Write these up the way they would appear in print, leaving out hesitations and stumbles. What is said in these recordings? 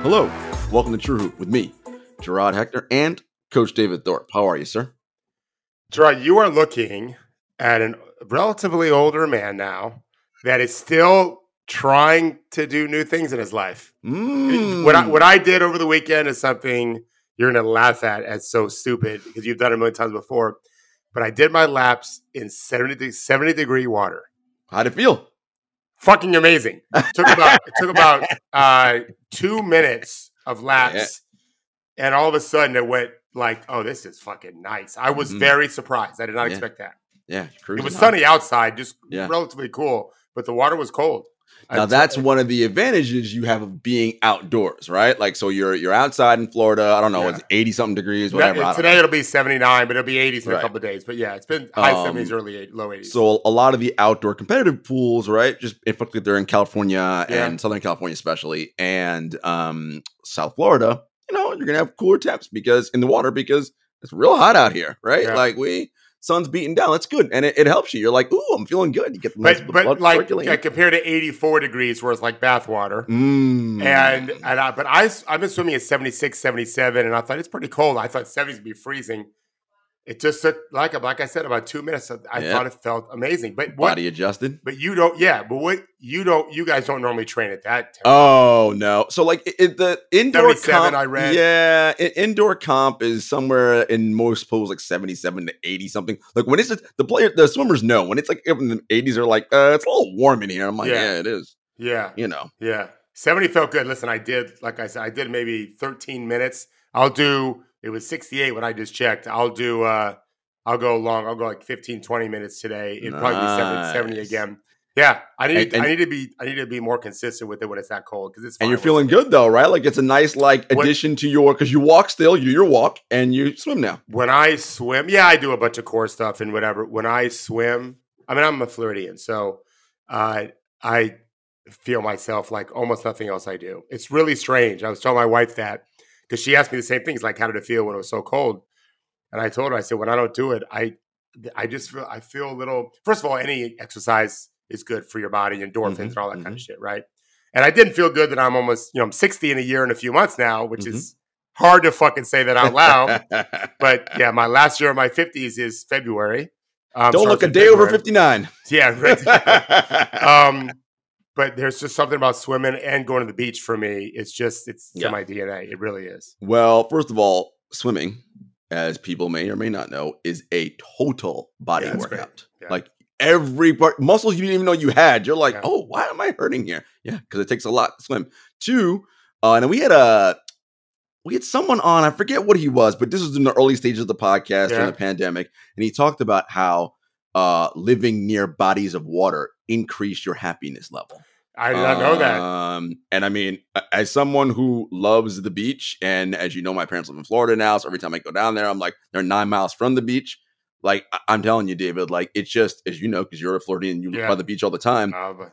Hello, welcome to True Hoop with me, Gerard Hector, and Coach David Thorpe. How are you, sir? Gerard, you are looking at a relatively older man now that is still trying to do new things in his life. What I did over the weekend is something you're going to laugh at as so stupid because you've done it a million times before. But I did my laps in 70-degree water. How'd it feel? Fucking amazing. It took about 2 minutes of laps, and all of a sudden it went like, "Oh, this is fucking nice." I was very surprised. I did not expect that. Yeah, it was sunny outside, just relatively cool, but the water was cold. Now that's one of the advantages you have of being outdoors, right? Like, so you're outside in Florida. I don't know, it's 80-something degrees, whatever. Today it'll be 79, but it'll be 80s in a couple of days. But yeah, it's been high 70s, low 80s. So a lot of the outdoor competitive pools, right? Just particularly they're in California and Southern California especially, and South Florida. You know, you're gonna have cooler temps because it's real hot out here, right? Yeah. Like sun's beating down. That's good, and it helps you. You're like, ooh, I'm feeling good. You get the nice blood circulating. Compared to 84 degrees, where it's like bath water. But I've been swimming at 76, 77, and I thought it's pretty cold. I thought 70s would be freezing. It just took, like I said, about 2 minutes. I thought it felt amazing. But body adjusted. But you don't. Yeah. But you guys don't normally train at that temperature. Oh no. So like the indoor 77, comp, I read. Yeah, indoor comp is somewhere in most pools like 77 to 80 something. Like when it's the swimmers know when it's like up in the 80s, they're like, it's a little warm in here. I'm like, yeah it is. Yeah. You know. Yeah. 70 felt good. Listen, I did maybe 13 minutes. It was 68 when I just checked. I'll go long. I'll go like 15, 20 minutes today. It'd probably be 70 again. Yeah, I need to be more consistent with it when it's that cold because it's fine. And you're feeling good though, right? Like it's a nice addition to because you walk still, you do your walk and you swim now. When I swim, I do a bunch of core stuff and whatever. When I swim, I'm a Floridian, so I feel myself like almost nothing else I do. It's really strange. I was telling my wife that because she asked me the same things, like how did it feel when it was so cold? And I told her, I said, when I don't do it, I feel a little. First of all, any exercise is good for your body, endorphins and all that kind of shit, right? And I didn't feel good that I'm almost, I'm 60 in a year and a few months now, which is hard to fucking say that out loud. But yeah, my last year of my 50s is February. Don't look a day over 59. Yeah, right. But there's just something about swimming and going to the beach for me. It's in my DNA. It really is. Well, first of all, swimming, as people may or may not know, is a total body workout. Yeah. Like every part, muscles you didn't even know you had. You're like, oh, why am I hurting here? Yeah, because it takes a lot to swim. Two, and we had someone on, I forget what he was, but this was in the early stages of the podcast during the pandemic, and he talked about how living near bodies of water increase your happiness level. I did not know that. And I mean, as someone who loves the beach, and as you know, my parents live in Florida now, so every time I go down there, I'm like, they're 9 miles from the beach. Like, I'm telling you, David, like, it's just, as you know, because you're a Floridian, you live by the beach all the time.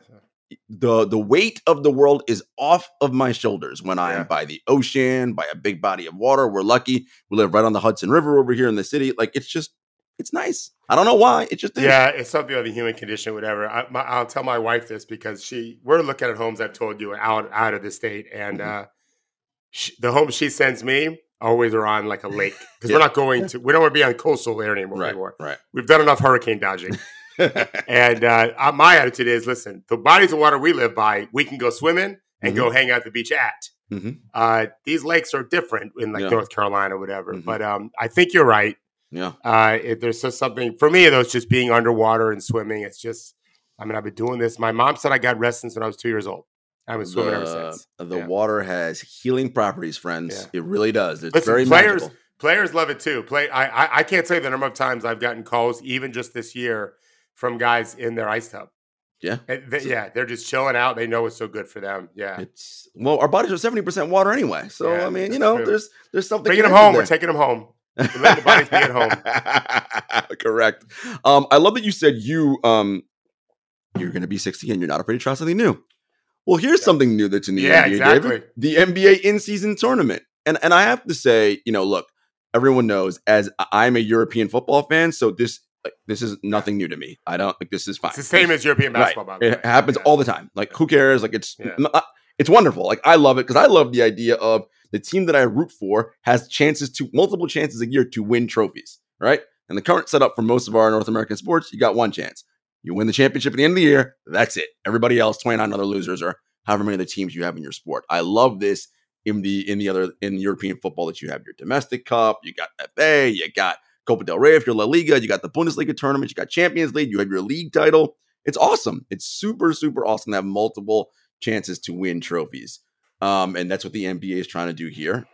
The weight of the world is off of my shoulders when I am by the ocean, by a big body of water. We're lucky. We live right on the Hudson River over here in the city. Like, it's nice. I don't know why. It just is. Yeah, it's something of the human condition, whatever. I'll tell my wife this because we're looking at homes, I've told you, out of the state. And the homes she sends me always are on like a lake because we don't want to be on coastal area anymore. Right. We've done enough hurricane dodging. And my attitude is, listen, the bodies of water we live by, we can go swimming and go hang out at the beach at. These lakes are different in North Carolina or whatever. But I think you're right. Yeah. There's just something for me, though, it's just being underwater and swimming. It's just, I've been doing this. My mom said I got rest since when I was 2 years old. I've been swimming ever since. The water has healing properties, friends. Yeah. It really does. It's very magical. Players love it too. I can't say the number of times I've gotten calls, even just this year, from guys in their ice tub. Yeah. They're just chilling out. They know it's so good for them. Yeah. Our bodies are 70% water anyway. So, there's something. Bringing them home. We're taking them home. Let the bodies be at home. Correct. I love that you said you're going to be 60 and you're not afraid to try something new. Well, here's something new that's in the NBA, exactly. David. The NBA in-season tournament. And I have to say, look, everyone knows as I'm a European football fan, so this is nothing new to me. I don't think this is fine. It's the same as European basketball. By the way. It happens all the time. Like, who cares? Like, It's wonderful. Like, I love it because I love the idea of the team that I root for has multiple chances a year to win trophies, right? And the current setup for most of our North American sports, you got one chance. You win the championship at the end of the year, that's it. Everybody else, 29 other losers, or however many other teams you have in your sport. I love this in European football, that you have your domestic cup, you got FA, you got Copa del Rey if you're La Liga, you got the Bundesliga tournament, you got Champions League, you have your league title. It's awesome. It's super, super awesome to have multiple chances to win trophies. And that's what the NBA is trying to do here.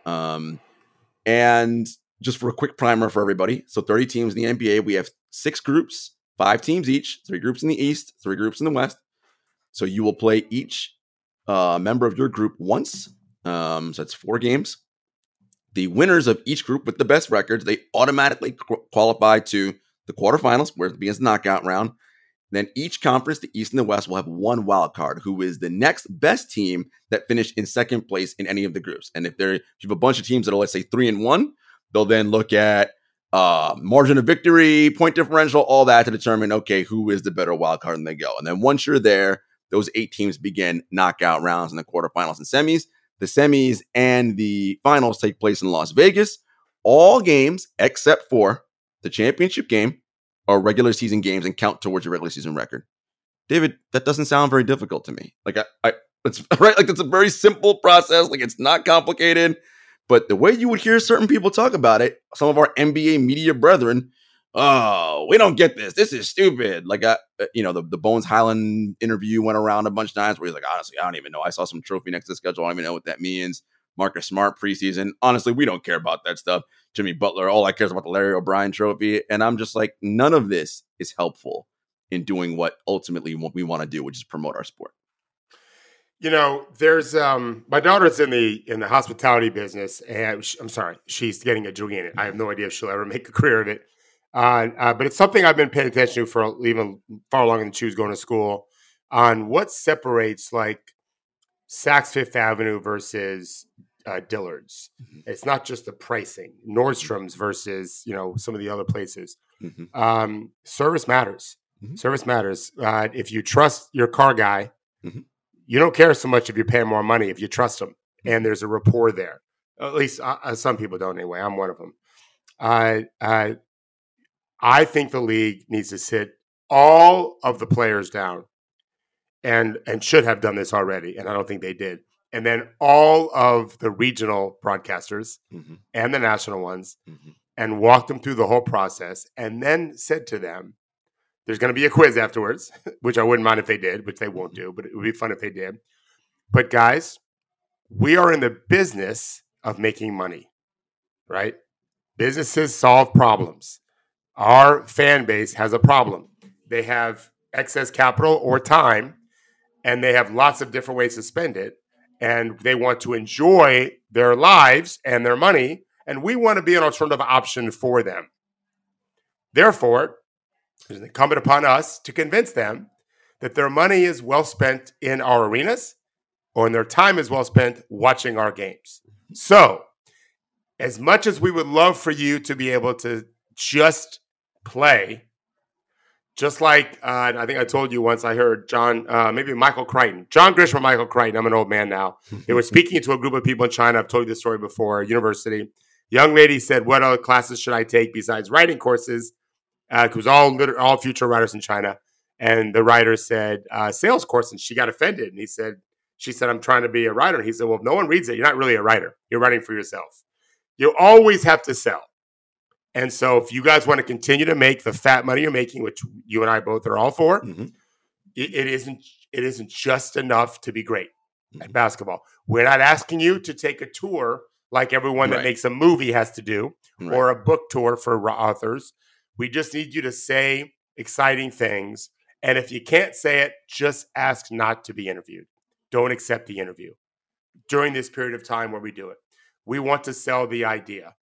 And just for a quick primer for everybody. So 30 teams in the NBA. We have 6 groups, 5 teams each, 3 groups in the East, 3 groups in the West. So you will play each member of your group once. So that's 4 games. The winners of each group with the best records, they automatically qualify to the quarterfinals, where it begins the knockout round. Then each conference, the East and the West, will have one wild card, who is the next best team that finished in second place in any of the groups. And if you have a bunch of teams that are, let's say, 3-1, they'll then look at margin of victory, point differential, all that to determine, okay, who is the better wild card, and they go. And then once you're there, those 8 teams begin knockout rounds in the quarterfinals and semis. The semis and the finals take place in Las Vegas. All games, except for the championship game, are regular season games and count towards your regular season record. David, that doesn't sound very difficult to me. Like, it's right. Like, it's a very simple process. Like, it's not complicated. But the way you would hear certain people talk about it, some of our NBA media brethren, oh, we don't get this. This is stupid. Like, the Bones Highland interview went around a bunch of times where he's like, honestly, I don't even know. I saw some trophy next to the schedule. I don't even know what that means. Marcus Smart preseason. Honestly, we don't care about that stuff. Jimmy Butler, all I care is about the Larry O'Brien trophy. And I'm just like, none of this is helpful in doing what ultimately we want to do, which is promote our sport. There's my daughter's in the hospitality business, and I'm sorry, she's getting a degree in it. I have no idea if she'll ever make a career of it. But it's something I've been paying attention to for even far longer than she was going to school, on what separates like Saks Fifth Avenue versus Dillard's. Mm-hmm. It's not just the pricing. Nordstrom's versus some of the other places. Mm-hmm. Service matters. Mm-hmm. Service matters. If you trust your car guy, mm-hmm. you don't care so much if you pay more money if you trust him, and there's a rapport there. At least some people don't anyway. I'm one of them. I think the league needs to sit all of the players down, and should have done this already, and I don't think they did. And then all of the regional broadcasters mm-hmm. and the national ones, mm-hmm. and walked them through the whole process, and then said to them, there's going to be a quiz afterwards, which I wouldn't mind if they did, which they won't do, but it would be fun if they did. But guys, we are in the business of making money, right? Businesses solve problems. Our fan base has a problem. They have excess capital or time, and they have lots of different ways to spend it. And they want to enjoy their lives and their money, and we want to be an alternative option for them. Therefore, it's incumbent upon us to convince them that their money is well spent in our arenas, or in their time is well spent watching our games. So, as much as we would love for you to be able to just play, just like I think I told you once, I heard maybe Michael Crichton, John Grisham or Michael Crichton, I'm an old man now. They were speaking to a group of people in China. I've told you this story before, university. Young lady said, what other classes should I take besides writing courses? Because all future writers in China. And the writer said, sales course. And she got offended. And she said, I'm trying to be a writer. And he said, well, if no one reads it, you're not really a writer. You're writing for yourself. You always have to sell. And so if you guys want to continue to make the fat money you're making, which you and I both are all for, mm-hmm. it isn't just enough to be great mm-hmm. at basketball. We're not asking you to take a tour like everyone right. that makes a movie has to do, right. or a book tour for authors. We just need you to say exciting things. And if you can't say it, just ask not to be interviewed. Don't accept the interview during this period of time where we do it. We want to sell the idea.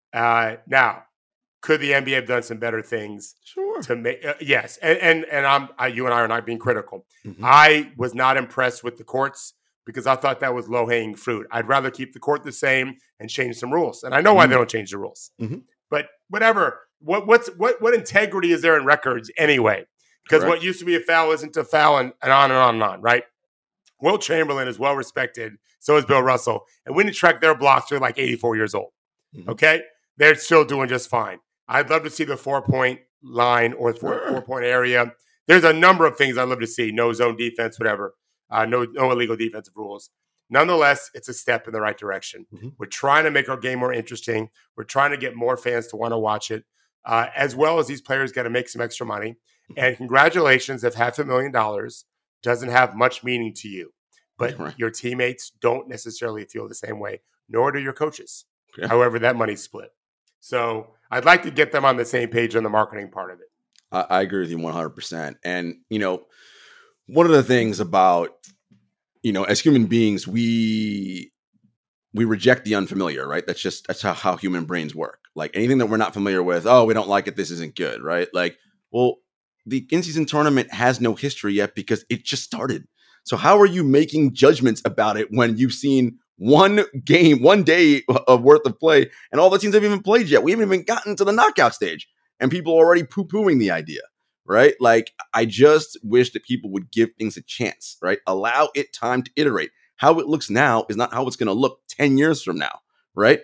Now, could the NBA have done some better things? Sure. To make yes, and you and I are not being critical. Mm-hmm. I was not impressed with the courts because I thought that was low hanging fruit. I'd rather keep the court the same and change some rules. And I know why they don't change the rules. Mm-hmm. But whatever. What integrity is there in records anyway? Because what used to be a foul isn't a foul, and on and on and on. Right? Will Chamberlain is well respected. So is Bill Russell. And when you track their blocks, they're like 84 years old. Mm-hmm. Okay? They're still doing just fine. I'd love to see the 4-point line or 4-point area. There's a number of things I'd love to see. No zone defense, whatever. No illegal defensive rules. Nonetheless, it's a step in the right direction. Mm-hmm. We're trying to make our game more interesting. We're trying to get more fans to want to watch it, as well as these players got to make some extra money. And congratulations, if $500,000 doesn't have much meaning to you, but your teammates don't necessarily feel the same way, nor do your coaches. Yeah. However, that money's split. So I'd like to get them on the same page on the marketing part of it. I agree with you 100%. And, one of the things about, as human beings, we reject the unfamiliar, right? That's how human brains work. Like anything that we're not familiar with, we don't like it, this isn't good, right? Like, well, the in-season tournament has no history yet because it just started. So how are you making judgments about it when you've seen one game, one day of worth of play, and all the teams haven't even played yet? We haven't even gotten to the knockout stage, and people are already poo-pooing the idea, right? Like, I just wish that people would give things a chance, right? Allow it time to iterate. How it looks now is not how it's going to look 10 years from now, right?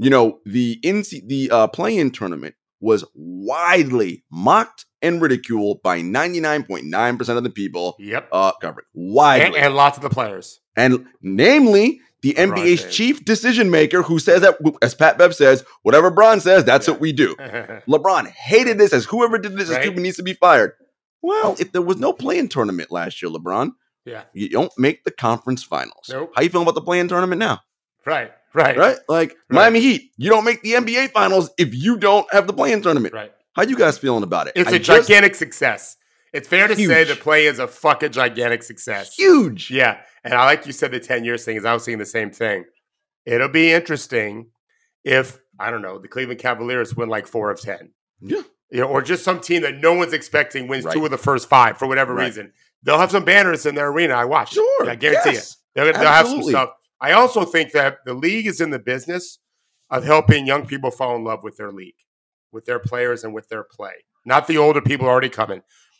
The play-in tournament was widely mocked and ridiculed by 99.9% of the people. Yep. Covered widely. And lots of the players. And namely, the NBA's chief decision maker, who says that, as Pat Bev says, whatever LeBron says, that's what we do. LeBron hated this, as whoever did this is stupid, needs to be fired. Well, if there was no play-in tournament last year, LeBron, you don't make the conference finals. Nope. How you feeling about the play-in tournament now? Right. Like Miami Heat, you don't make the NBA finals if you don't have the play-in tournament. Right. How you guys feeling about it? It's a gigantic success. It's fair to say the play is a fucking gigantic success. Huge. Yeah. And I like you said the 10 years thing, is I was saying the same thing. It'll be interesting if, I don't know, the Cleveland Cavaliers win like 4 of 10. Yeah. Or just some team that no one's expecting wins 2 of the first 5 for whatever reason. They'll have some banners in their arena. I watched. Sure. I guarantee it. They'll have some stuff. I also think that the league is in the business of helping young people fall in love with their league, with their players and with their play. Not the older people already coming.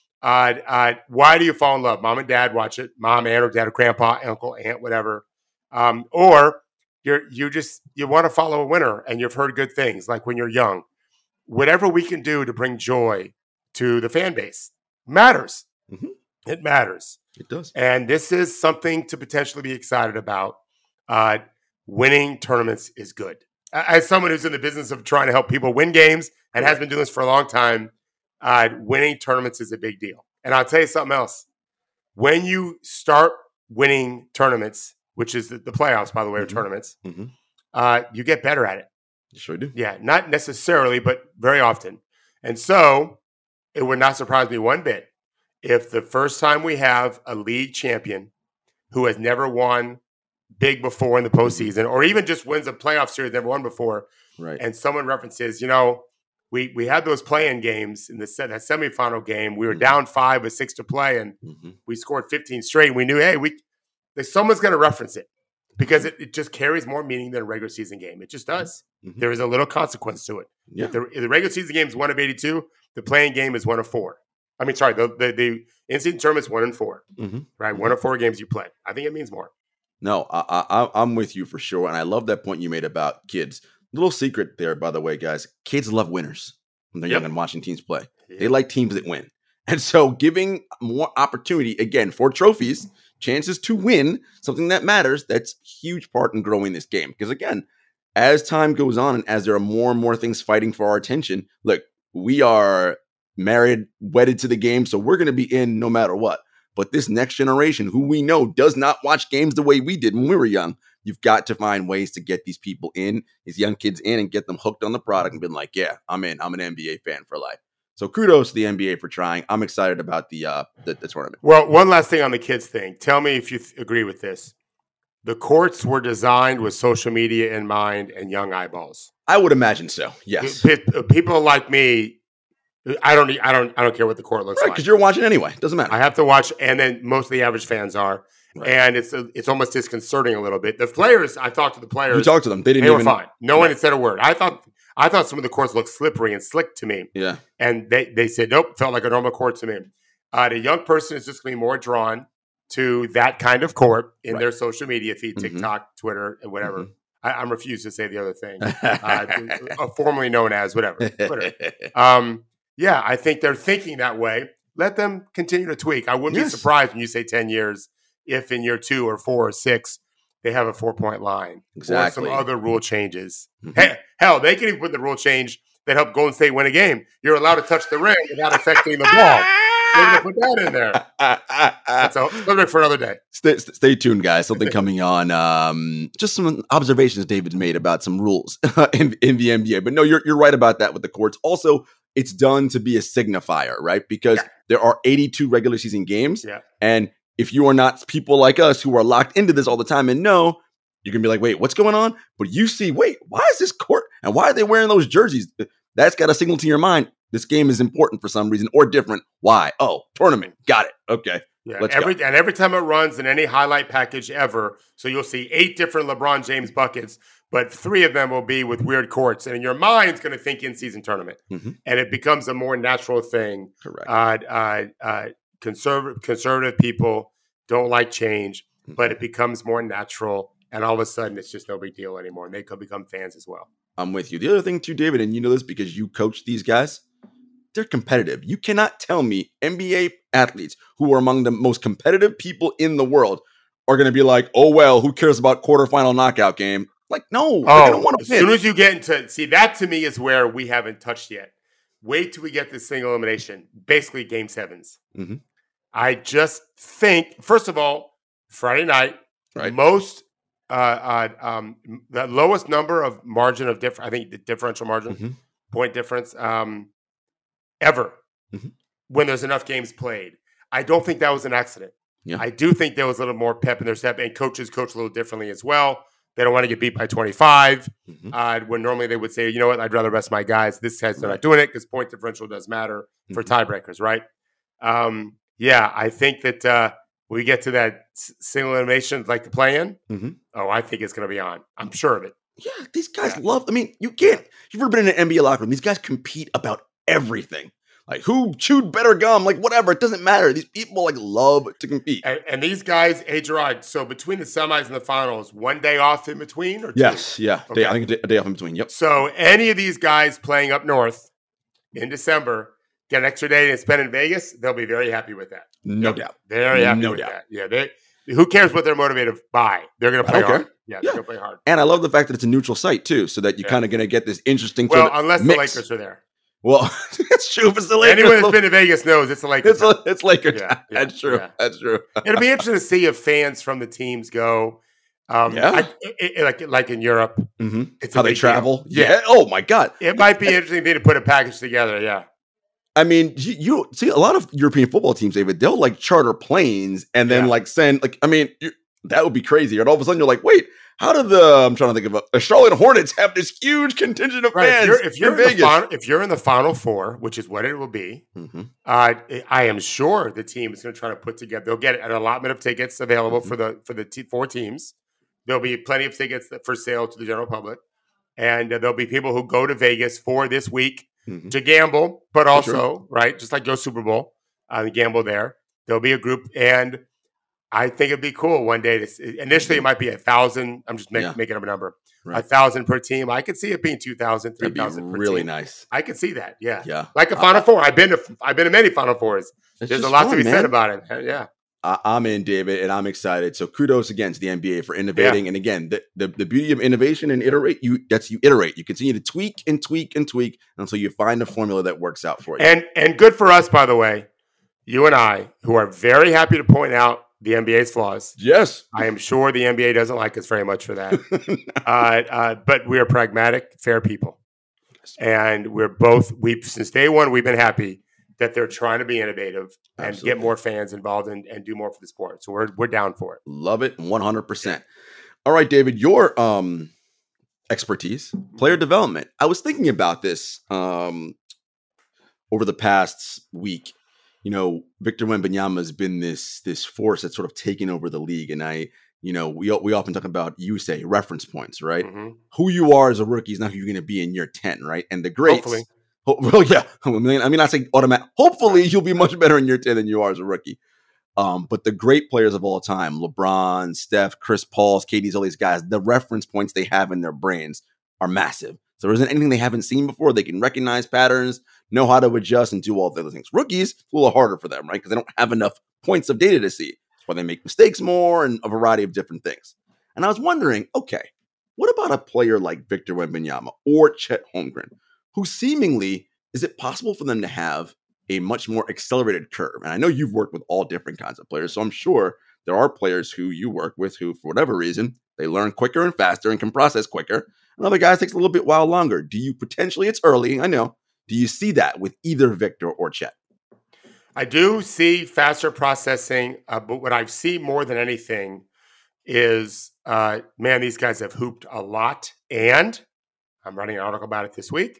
Why do you fall in love? Mom and dad watch it. Mom, aunt, or dad, or grandpa, uncle, aunt, whatever. Or you want to follow a winner and you've heard good things, like when you're young. Whatever we can do to bring joy to the fan base matters. Mm-hmm. It matters. It does. And this is something to potentially be excited about. Winning tournaments is good. As someone who's in the business of trying to help people win games and has been doing this for a long time, winning tournaments is a big deal. And I'll tell you something else. When you start winning tournaments, which is the playoffs, by the way, or tournaments, you get better at it. You sure do. Yeah, not necessarily, but very often. And so it would not surprise me one bit if the first time we have a league champion who has never won big before in the postseason, or even just wins a playoff series never won before, and someone references, we had those play-in games in that semifinal game. We were down 5 with 6 to play, and we scored 15 straight. And we knew, hey, someone's going to reference it because it just carries more meaning than a regular season game. It just does. There is a little consequence to it. Yeah. If the regular season game is 1 of 82, the play-in game is 1 of 4. I mean, sorry, the in-season tournament is 1 and 4, right? 1 of 4 games you play. I think it means more. No, I'm with you for sure. And I love that point you made about kids. Little secret there, by the way, guys. Kids love winners when they're young and watching teams play. Yep. They like teams that win. And so giving more opportunity, again, for trophies, chances to win, something that matters, that's a huge part in growing this game. Because again, as time goes on and as there are more and more things fighting for our attention, look, we are married, wedded to the game, so we're going to be in no matter what. But this next generation, who we know does not watch games the way we did when we were young, you've got to find ways to get these people in, these young kids in, and get them hooked on the product and been like, yeah, I'm in. I'm an NBA fan for life. So kudos to the NBA for trying. I'm excited about the tournament. Well, one last thing on the kids thing. Tell me if you agree with this. The courts were designed with social media in mind and young eyeballs. I would imagine so. Yes. People like me, I don't care what the court looks like. Because you're watching anyway. It doesn't matter. I have to watch, and then most of the average fans are. Right. And it's almost disconcerting a little bit. The players, I talked to the players. You talked to them. They were fine. No one had said a word. I thought some of the courts looked slippery and slick to me. Yeah. And they said, nope, felt like a normal court to me. The young person is just going to be more drawn to that kind of court in Right. their social media feed, TikTok, Twitter, and whatever. I'm refused to say the other thing, formerly known as whatever. Twitter. Yeah, I think they're thinking that way. Let them continue to tweak. I wouldn't be surprised when you say 10 years if in year 2 or 4 or 6 they have a 4-point line or some other rule changes. Hell, they can even put the rule change that helped Golden State win a game. You're allowed to touch the rim without affecting the ball. They're going to put that in there. That's a subject for another day. Stay tuned, guys. Something coming on. Just some observations David's made about some rules in the NBA. But no, you're right about that with the courts. Also, it's done to be a signifier, right? Because there are 82 regular season games. Yeah. And if you are not people like us who are locked into this all the time and know, you're going to be like, wait, what's going on? But you see, wait, why is this court? And why are they wearing those jerseys? That's got a signal to your mind. This game is important for some reason or different. Why? Oh, tournament. Got it. Okay. Yeah. Every time it runs in any highlight package ever, so you'll see 8 different LeBron James buckets, but 3 of them will be with weird courts. And in your mind's going to think in-season tournament. And it becomes a more natural thing. Correct. Conservative people don't like change, but it becomes more natural. And all of a sudden, it's just no big deal anymore. And they could become fans as well. I'm with you. The other thing too, David, and you know this because you coach these guys, they're competitive. You cannot tell me NBA athletes who are among the most competitive people in the world are going to be like, oh, well, who cares about quarterfinal knockout game? Like, no. Don't want to win. As soon as you get into, see, that to me is where we haven't touched yet. Wait till we get this single elimination, basically game 7s. I just think, first of all, Friday night, most, the lowest number of margin of difference, I think the differential margin, point difference, ever when there's enough games played. I don't think that was an accident. Yeah. I do think there was a little more pep in their step, and coaches coach a little differently as well. They don't want to get beat by 25 when normally they would say, you know what, I'd rather rest my guys. This guy's not doing it because point differential does matter for tiebreakers, right? Yeah, I think that when we get to that single elimination, like the play-in, I think it's going to be on. I'm sure of it. Yeah, these guys love, I mean, you've ever been in an NBA locker room, these guys compete about everything. Like who chewed better gum, like whatever, it doesn't matter. These people like love to compete. And these guys, hey Gerard, so between the semis and the finals, 1 day off in between or 2? Yes, yeah. Okay. I think a day off in between, yep. So any of these guys playing up north in December get an extra day to spend in Vegas, they'll be very happy with that. No doubt. Very happy with that. Yeah, who cares what they're motivated by? They're going to play hard. Yeah, they're going to play hard. And I love the fact that it's a neutral site too, so that you're kind of going to get this interesting unless mix. The Lakers are there. Well, it's true. If it's the Lakers, anyone that's been to Vegas knows it's the Lakers. It's Lakers. Yeah, that's true. Yeah. That's true. It'll be interesting to see if fans from the teams go. Like in Europe, it's how they travel. Yeah. Oh my God, it might be interesting to put a package together. Yeah. I mean, you see a lot of European football teams, David. They'll like charter planes and then like send like. I mean, that would be crazy. And all of a sudden, you're like, wait. How do I'm trying to think of the Charlotte Hornets have this huge contingent of fans if you're in Vegas? If you're in the Final Four, which is what it will be, I am sure the team is going to try to put together. They'll get an allotment of tickets available for the 4 teams. There'll be plenty of tickets for sale to the general public, and there'll be people who go to Vegas for this week to gamble, but also just like go Super Bowl, gamble there. There'll be a group and. I think it'd be cool one day. Initially, it might be 1,000. I'm just making up a number. 1,000 per team. I could see it being 2,000, 3,000 per really team. nice. I could see that. Yeah. Like a Final Four. I've been to many Final Fours. There's a lot to be said about it. Yeah. I'm in, David, and I'm excited. So kudos against the NBA for innovating. And again, the beauty of innovation and iterate, you iterate. You continue to tweak and tweak and tweak until you find a formula that works out for you. And good for us, by the way, you and I, who are very happy to point out the NBA's flaws. Yes. I am sure the NBA doesn't like us very much for that. But we are pragmatic, fair people. And since day one, we've been happy that they're trying to be innovative and get more fans involved and do more for the sport. So we're down for it. Love it 100%. All right, David, your expertise, player development. I was thinking about this over the past week. You know, Victor Wembanyama has been this force that's sort of taken over the league. And we often talk about reference points, right? Who you are as a rookie is not who you're going to be in year 10, right? And the greats. Hopefully. Well, yeah. I mean, I say automatic. Hopefully, you'll be much better in year 10 than you are as a rookie. But the great players of all time, LeBron, Steph, Chris Paul, KD's, all these guys, the reference points they have in their brains are massive. So there isn't anything they haven't seen before. They can recognize patterns, know how to adjust, and do all the other things. Rookies, it's a little harder for them, right? Because they don't have enough points of data to see. That's why they make mistakes more and a variety of different things. And I was wondering, okay, what about a player like Victor Wembanyama or Chet Holmgren, who seemingly, is it possible for them to have a much more accelerated curve? And I know you've worked with all different kinds of players, so I'm sure there are players who you work with who, for whatever reason, they learn quicker and faster and can process quicker. And other guys takes a little bit while longer. Do you potentially, it's early, I know, do you see that with either Victor or Chet? I do see faster processing, but what I see more than anything is, man, these guys have hooped a lot. And I'm writing an article about it this week.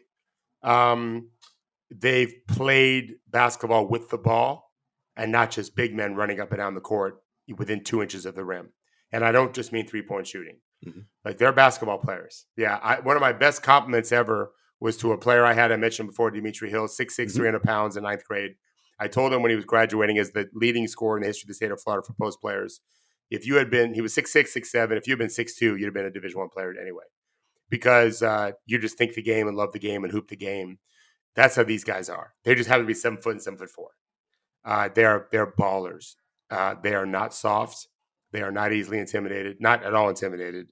They've played basketball with the ball and not just big men running up and down the court within 2 inches of the rim. And I don't just mean three-point shooting. Mm-hmm. Like, they're basketball players. Yeah, one of my best compliments ever was to a player I mentioned before, Dimitri Hill, 6'6", 300 pounds in ninth grade. I told him when he was graduating as the leading scorer in the history of the state of Florida for post players, he was 6'6", 6'7". If you had been 6'2", you'd have been a Division I player anyway. Because you just think the game and love the game and hoop the game. That's how these guys are. They just happen to be 7 foot and 7'4". They're ballers. They are not soft. They are not easily intimidated, not at all intimidated.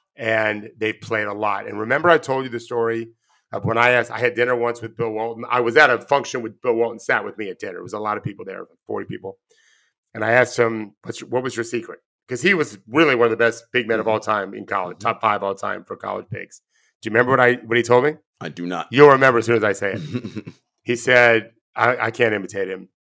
And they've played a lot. And remember I told you the story of when I had dinner once with Bill Walton. I was at a function with Bill Walton, sat with me at dinner. It was a lot of people there, 40 people. And I asked him, what was your secret? Because he was really one of the best big men of all time in college, top 5 all time for college bigs. Do you remember what he told me? I do not. You'll remember as soon as I say it. He said, I can't imitate him.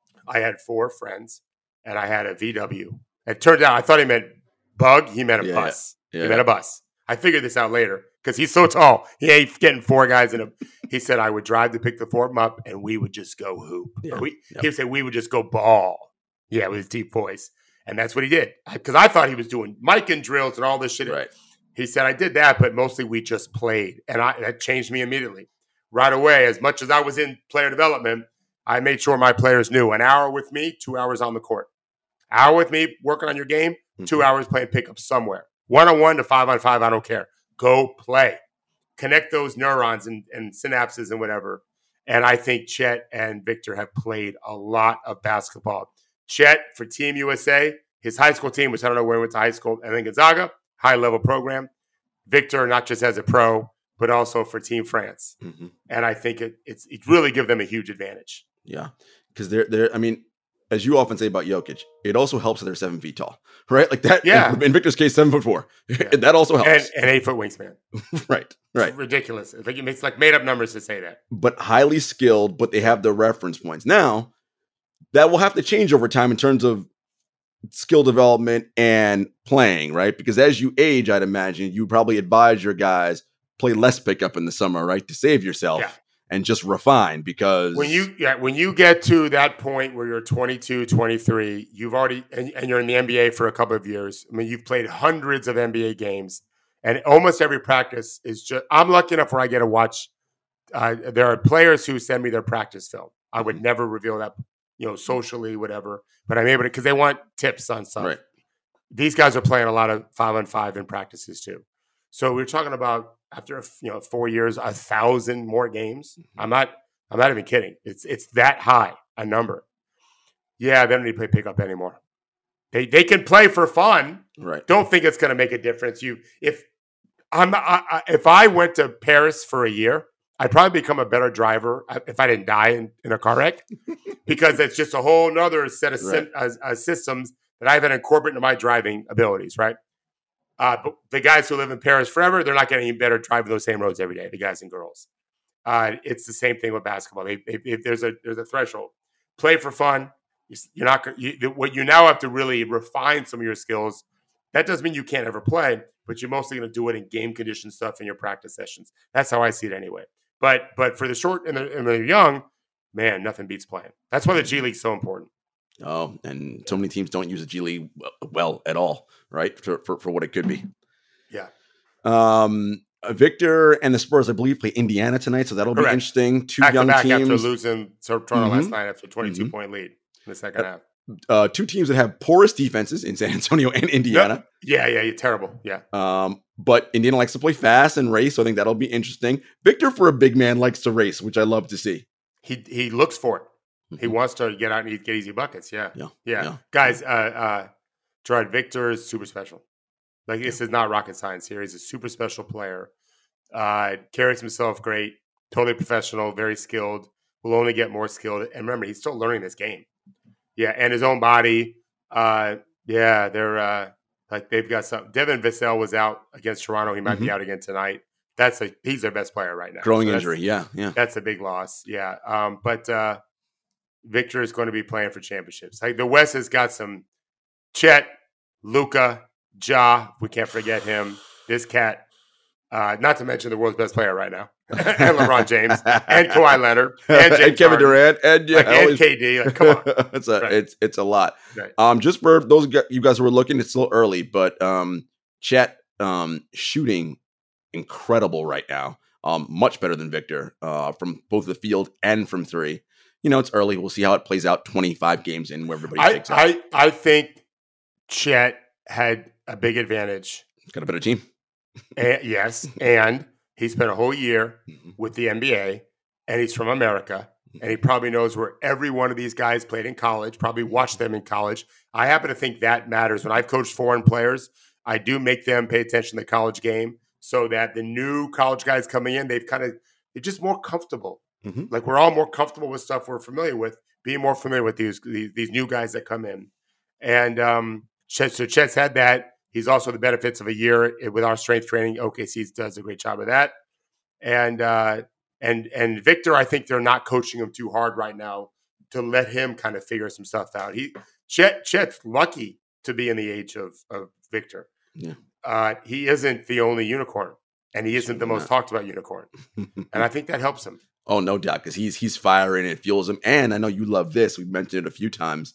I had 4 friends, and I had a VW. It turned out, I thought he meant bug. He meant a bus. Yeah. He meant a bus. I figured this out later because he's so tall. He ain't getting 4 guys in a. He said, I would drive to pick the 4 of them up, and we would just go hoop. Yeah. He would say, we would just go ball. Yeah, with his deep voice. And that's what he did. Because I thought he was doing mic and drills and all this shit. Right. He said, I did that, but mostly we just played. And that changed me immediately. Right away, as much as I was in player development, I made sure my players knew an hour with me, 2 hours on the court. Hour with me working on your game, 2 hours playing pickup somewhere. 1-on-1 to 5-on-5, I don't care. Go play. Connect those neurons and synapses and whatever. And I think Chet and Victor have played a lot of basketball. Chet for Team USA, his high school team, which I don't know where he went to high school, and then Gonzaga, high-level program. Victor, not just as a pro, but also for Team France. Mm-hmm. And I think it really gives them a huge advantage. Yeah, because they're I mean, as you often say about Jokic, it also helps that they're 7 feet tall, right? Like that. Yeah. In Victor's case, 7'4". Yeah. That also helps. And 8 foot wingspan. Right. It's ridiculous. It's like made up numbers to say that. But highly skilled, but they have the reference points. Now, that will have to change over time in terms of skill development and playing, right? Because as you age, I'd imagine you probably advise your guys play less pickup in the summer, right? To save yourself. Yeah. And just refine, because when you get to that point where you're 22, 23, you've already and you're in the NBA for a couple of years. I mean, you've played hundreds of NBA games, and almost every practice is just. I'm lucky enough where I get to watch. There are players who send me their practice film. I would never reveal that, socially, whatever. But I'm able to because they want tips on stuff. Right. These guys are playing a lot of 5-on-5 in practices too. So we're talking about after 4 years, 1,000 more games. I'm not even kidding. It's that high a number. Yeah, they don't need to play pickup anymore. They can play for fun. Right. Don't think it's going to make a difference. If I went to Paris for a year, I'd probably become a better driver if I didn't die in a car wreck, because it's just a whole nother set of systems that I haven't incorporated into my driving abilities. Right. But the guys who live in Paris forever, they're not getting any better driving those same roads every day, the guys and girls. It's the same thing with basketball. There's a threshold. Play for fun. What you now have to really refine some of your skills. That doesn't mean you can't ever play, but you're mostly going to do it in game condition stuff in your practice sessions. That's how I see it anyway. But for the short and the young, man, nothing beats playing. That's why the G League's so important. Oh, and so many teams don't use the G League well at all, right? For what it could be. Yeah. Victor and the Spurs, I believe, play Indiana tonight, so that'll be interesting. Two young teams after losing Toronto last night after a 22-point lead in the second half. two teams that have porous defenses in San Antonio and Indiana. Yep. Yeah, you're terrible. Yeah. But Indiana likes to play fast and race, so I think that'll be interesting. Victor, for a big man, likes to race, which I love to see. He looks for it. Mm-hmm. He wants to get out and get easy buckets. Yeah. Guys, Gerard, Victor is super special. Like, this is not rocket science here. He's a super special player. Carries himself great. Totally professional. Very skilled. Will only get more skilled. And remember, he's still learning this game. Yeah, and his own body. They're like they've got some. Devin Vassell was out against Toronto. He might be out again tonight. He's their best player right now. Growing injury. Yeah. That's a big loss. Yeah. But Victor is going to be playing for championships. Like, the West has got some Chet, Luka, Ja. We can't forget him. This cat. Not to mention the world's best player right now, and LeBron James, and Kawhi Leonard, and James Kevin Durant, and and KD. Like, come on, it's a lot. Right. Just for those you guys who are looking, it's still early, but Chet shooting incredible right now, much better than Victor from both the field and from three. It's early. We'll see how it plays out. 25 games in, where everybody shakes out. I think Chet had a big advantage. He's got a better team. Yes, and he spent a whole year with the NBA, and he's from America, and he probably knows where every one of these guys played in college, probably watched them in college. I happen to think that matters. When I've coached foreign players, I do make them pay attention to the college game so that the new college guys coming in, they're just more comfortable. Mm-hmm. Like, we're all more comfortable with stuff we're familiar with, being more familiar with these new guys that come in. And Chet's had that. He's also the benefits of a year with our strength training. OKC does a great job of that. And Victor, I think they're not coaching him too hard right now to let him kind of figure some stuff out. Chet's lucky to be in the age of Victor. Yeah. He isn't the only unicorn, and he isn't the most talked about unicorn. And I think that helps him. Oh, no doubt, because he's firing and it fuels him. And I know you love this. We've mentioned it a few times.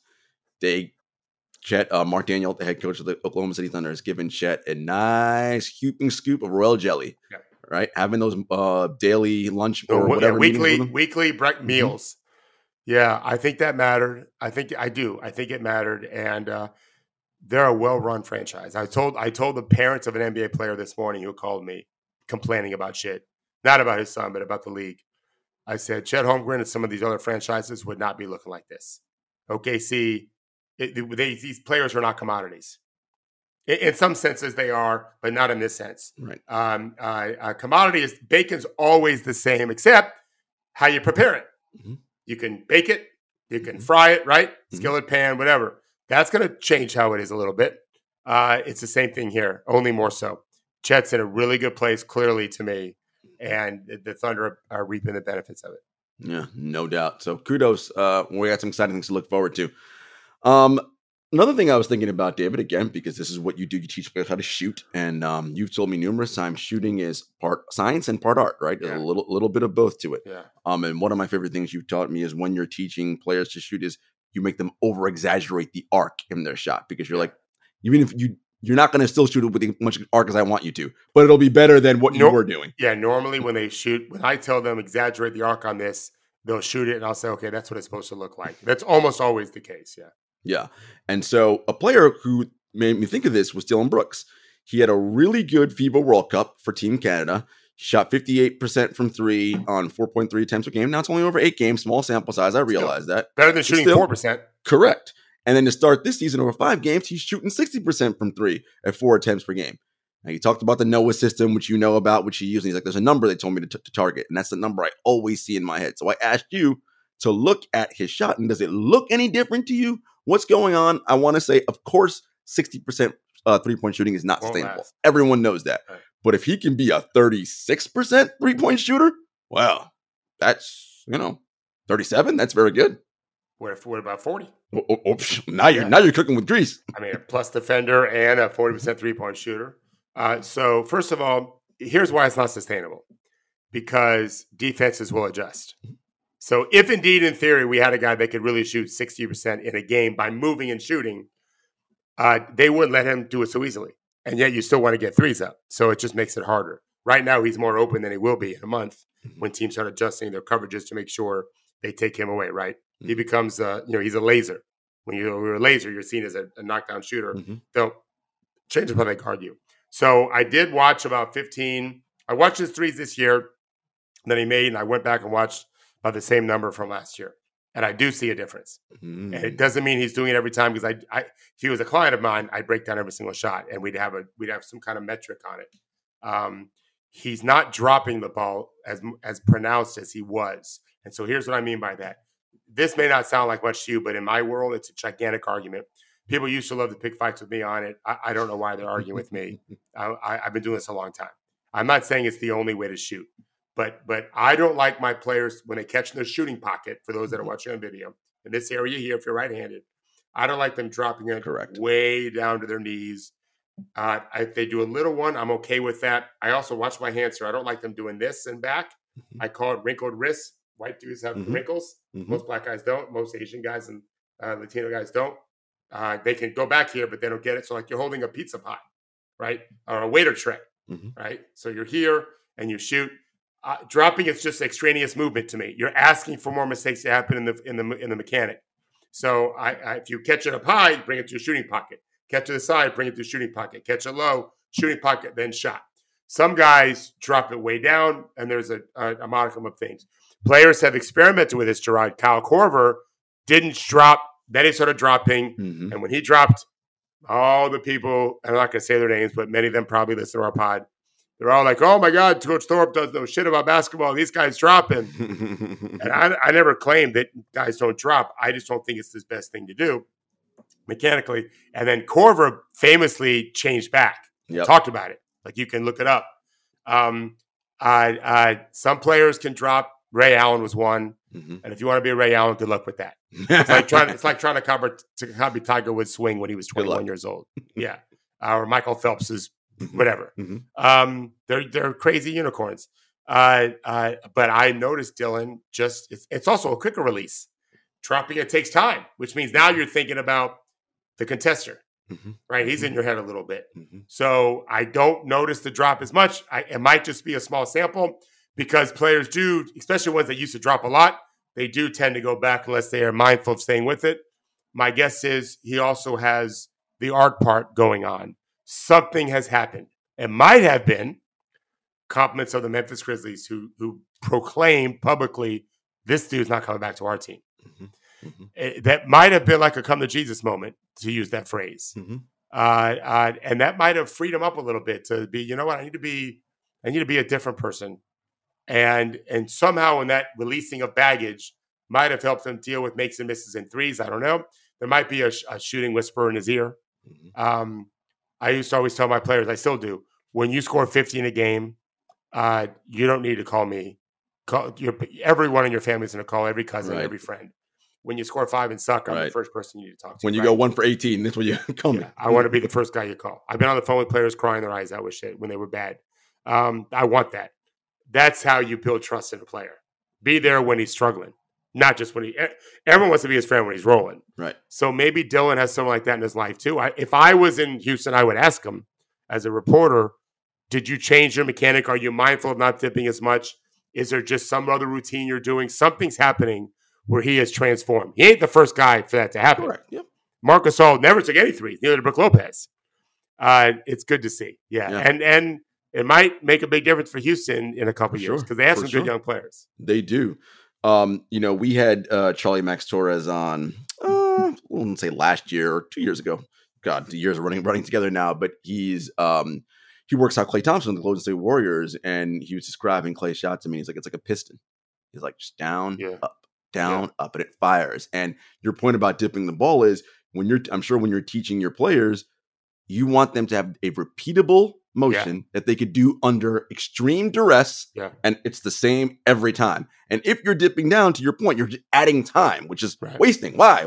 Mark Daniel, the head coach of the Oklahoma City Thunder, has given Chet a nice heaping scoop of royal jelly. Yeah. Right, having those daily lunch or whatever, weekly meals. Yeah, I think that mattered. I think it mattered, and they're a well-run franchise. I told the parents of an NBA player this morning who called me complaining about shit, not about his son, but about the league. I said, Chet Holmgren and some of these other franchises would not be looking like this. OKC. These players are not commodities. In some senses they are, but not in this sense. Right. Commodity is bacon's always the same, except how you prepare it. Mm-hmm. You can bake it, you can fry it, right? Mm-hmm. Skillet, pan, whatever. That's going to change how it is a little bit. It's the same thing here, only more so. Chet's in a really good place, clearly, to me, and the Thunder are reaping the benefits of it. Yeah, no doubt. So kudos. We got some exciting things to look forward to. Another thing I was thinking about, David, again, because this is what you do, you teach players how to shoot, and you've told me numerous times shooting is part science and part art, right? Yeah. A little bit of both to it. Yeah. And one of my favorite things you've taught me is when you're teaching players to shoot is you make them over exaggerate the arc in their shot, because you're like, even if you're not going to still shoot it with as much arc as I want you to, but it'll be better than what you were doing. Yeah. Normally when they shoot, when I tell them exaggerate the arc on this, they'll shoot it and I'll say, okay, that's what it's supposed to look like. That's almost always the case. Yeah. Yeah. And so a player who made me think of this was Dillon Brooks. He had a really good FIBA World Cup for Team Canada. He shot 58% from three on 4.3 attempts per game. Now it's only over 8 games, small sample size. I realize that. Better than shooting 4%. Correct. And then to start this season over 5 games, he's shooting 60% from three at 4 attempts per game. Now, he talked about the NOAA system, which you know about, which he uses. He's like, there's a number they told me to target. And that's the number I always see in my head. So I asked you to look at his shot. And does it look any different to you? What's going on? I want to say, of course, 60% three-point shooting is not sustainable. Everyone knows that. Right. But if he can be a 36% three-point shooter, well, that's, 37. That's very good. What about 40? Now you're cooking with grease. I mean, a plus defender and a 40% three-point shooter. So first of all, here's why it's not sustainable. Because defenses will adjust. So if indeed, in theory, we had a guy that could really shoot 60% in a game by moving and shooting, they wouldn't let him do it so easily. And yet you still want to get threes up. So it just makes it harder. Right now, he's more open than he will be in a month when teams start adjusting their coverages to make sure they take him away, right? He becomes, he's a laser. When you're a laser, you're seen as a knockdown shooter. They'll change up how they guard you. So I did watch about 15. I watched his threes this year that he made, and I went back and watched about the same number from last year. And I do see a difference. And it doesn't mean he's doing it every time, because if he was a client of mine, I'd break down every single shot, and we'd have some kind of metric on it. He's not dropping the ball as pronounced as he was. And so here's what I mean by that. This may not sound like much to you, but in my world, it's a gigantic argument. People used to love to pick fights with me on it. I don't know why they're arguing with me. I've been doing this a long time. I'm not saying it's the only way to shoot, but I don't like my players when they catch in their shooting pocket, for those that are watching on video, in this area here, if you're right-handed, I don't like them dropping it way down to their knees. If they do a little one, I'm okay with that. I also watch my hands, so I don't like them doing this and back. I call it wrinkled wrists. White dudes have wrinkles. Most black guys don't. Most Asian guys and Latino guys don't. They can go back here, but they don't get it. So like you're holding a pizza pie, right? Or a waiter tray, right? So you're here and you shoot. Dropping is just extraneous movement to me. You're asking for more mistakes to happen in the mechanic. So if you catch it up high, bring it to your shooting pocket. Catch it to the side, bring it to your shooting pocket. Catch it low, shooting pocket, then shot. Some guys drop it way down, and there's a modicum of things. Players have experimented with this, Gerard. Kyle Korver didn't drop. Then he started dropping. And when he dropped, all the people, I'm not going to say their names, but many of them probably listen to our pod. They're all like, oh, my God, Coach Thorpe does no shit about basketball. These guys dropping. And I never claimed that guys don't drop. I just don't think it's the best thing to do mechanically. And then Korver famously changed back. Talked about it. Like, you can look it up. Some players can drop. Ray Allen was one. And if you want to be a Ray Allen, good luck with that. It's like trying to copy Tiger Woods' swing when he was 21 years old. Yeah. Or Michael Phelps's whatever. They're crazy unicorns. But I noticed Dylan it's also a quicker release. Dropping it takes time, which means now you're thinking about the contester, right? He's in your head a little bit. So I don't notice the drop as much. It might just be a small sample, because players do, especially ones that used to drop a lot, they do tend to go back unless they are mindful of staying with it. My guess is he also has the art part going on. Something has happened. It might have been compliments of the Memphis Grizzlies who proclaimed publicly, this dude's not coming back to our team. That might have been like a come to Jesus moment, to use that phrase. And that might have freed him up a little bit to be, you know what, I need to be a different person. And somehow in that releasing of baggage might have helped him deal with makes and misses and threes. I don't know. There might be a shooting whisper in his ear. I used to always tell my players, I still do, when you score 50 in a game, you don't need to call me. Everyone in your family is going to call, every cousin, every friend. When you score 5 and suck, I'm the first person you need to talk to. When you go 1 for 18, that's when you call me. I want to be the first guy you call. I've been on the phone with players crying their eyes out with shit when they were bad. I want that. That's how you build trust in a player. Be there when he's struggling, not just when everyone wants to be his friend when he's rolling. Right. So maybe Dylan has something like that in his life too. If I was in Houston, I would ask him as a reporter, did you change your mechanic? Are you mindful of not dipping as much? Is there just some other routine you're doing? Something's happening where he has transformed. He ain't the first guy for that to happen. Correct. Yep. Marc Gasol never took any threes, neither did Brook Lopez. It's good to see. Yeah. And it might make a big difference for Houston in a couple of years, because they have some good young players. They do. We had Charlie Max Torres on, I wouldn't say last year or 2 years ago. God, the years are running together now. But he works out Klay Thompson, the Golden State Warriors, and he was describing Klay's shot to me. He's like, it's like a piston. He's like, just down, up, down, up, and it fires. And your point about dipping the ball is I'm sure when you're teaching your players, you want them to have a repeatable motion that they could do under extreme duress, and it's the same every time. And if you're dipping down, to your point, you're just adding time, which is wasting. Why?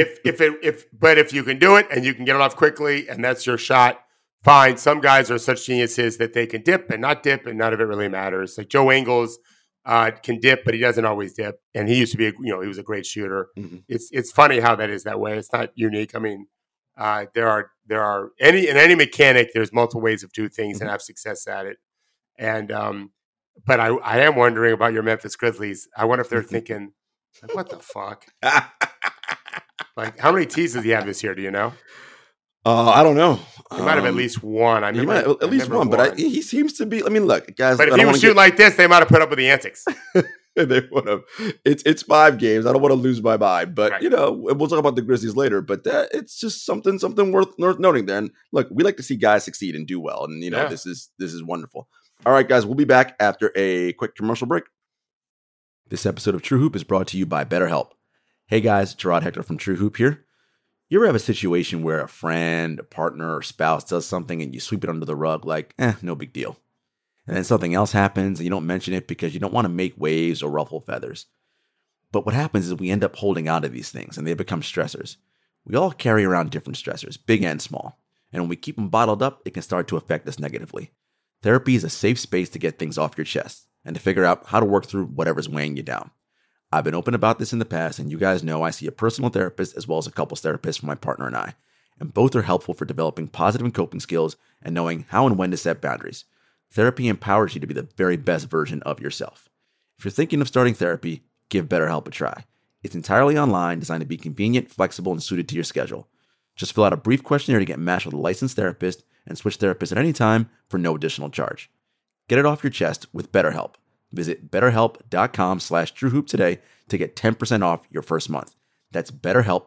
If you can do it and you can get it off quickly, and that's your shot, fine. Some guys are such geniuses that they can dip and not dip, and none of it really matters. Like Joe Ingles can dip, but he doesn't always dip. And he used to be, he was a great shooter. It's funny how that is that way. It's not unique. I mean, there are any mechanic, there's multiple ways of doing things and have success at it. And but I am wondering about your Memphis Grizzlies. I wonder if they're thinking, like, what the fuck? Like, how many T's does he have this year? Do you know? I don't know. He might have at least one. He might have at least one, but he seems to be. I mean, look, guys. But if he was shooting like this, they might have put up with the antics. They would have. It's 5 games. I don't want to lose my mind, but we'll talk about the Grizzlies later. But it's just something worth noting there. And look, we like to see guys succeed and do well, and this is wonderful. All right, guys, we'll be back after a quick commercial break. This episode of True Hoop is brought to you by BetterHelp. Hey guys, Gerard Hector from True Hoop here. You ever have a situation where a friend, a partner, or spouse does something and you sweep it under the rug like, no big deal. And then something else happens and you don't mention it because you don't want to make waves or ruffle feathers. But what happens is we end up holding on to these things and they become stressors. We all carry around different stressors, big and small. And when we keep them bottled up, it can start to affect us negatively. Therapy is a safe space to get things off your chest and to figure out how to work through whatever's weighing you down. I've been open about this in the past, and you guys know I see a personal therapist as well as a couples therapist for my partner and I. And both are helpful for developing positive and coping skills and knowing how and when to set boundaries. Therapy empowers you to be the very best version of yourself. If you're thinking of starting therapy, give BetterHelp a try. It's entirely online, designed to be convenient, flexible, and suited to your schedule. Just fill out a brief questionnaire to get matched with a licensed therapist and switch therapists at any time for no additional charge. Get it off your chest with BetterHelp. Visit BetterHelp.com/TrueHoop today to get 10% off your first month. That's BetterHelp,